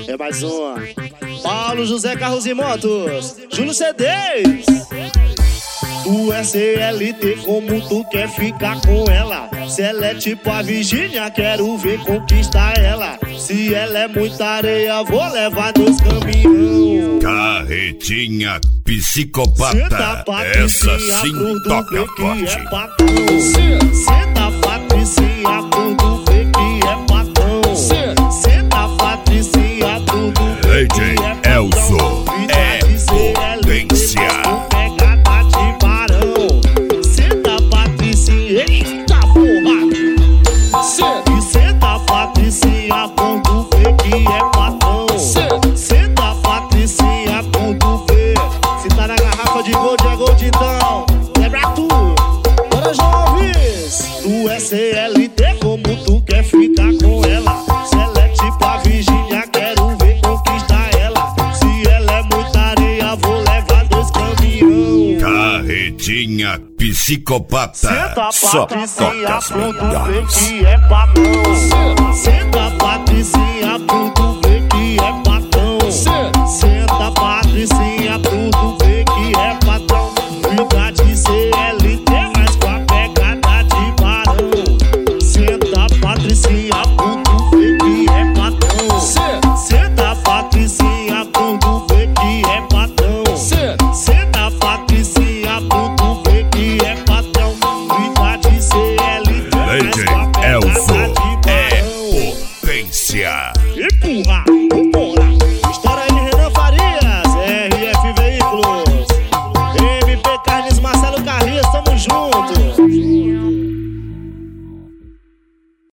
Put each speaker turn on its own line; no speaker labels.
É mais uma. Paulo José Carros e Motos, Júlio CDs. Tu é CLT, como tu quer ficar com ela? Se ela é tipo a Virgínia, quero ver conquistar ela. Se ela é muita areia, vou levar 2 caminhão.
Carretinha psicopata, essa sim toca forte.
Senta Patricinha, tudo vê que é patão. Senta Patricinha, tudo vê que é patão.
Elson é potência.
Eita porra! E senta Patricinha, quando vê que é patão. Senta Patricinha, quando vê. Se tá na garrafa de gold, é gold então. Lembra tudo. Bora, jovens. Tu é CLT, como tu quer ficar com ela? Se ela é tipo a Virgínia, quero ver conquistar ela. Se ela é muita areia, vou levar 2 caminhão.
Carretinha psicopata,
Senta
só
Patricinha,
toca as
quando vê
melhores.
que é patão.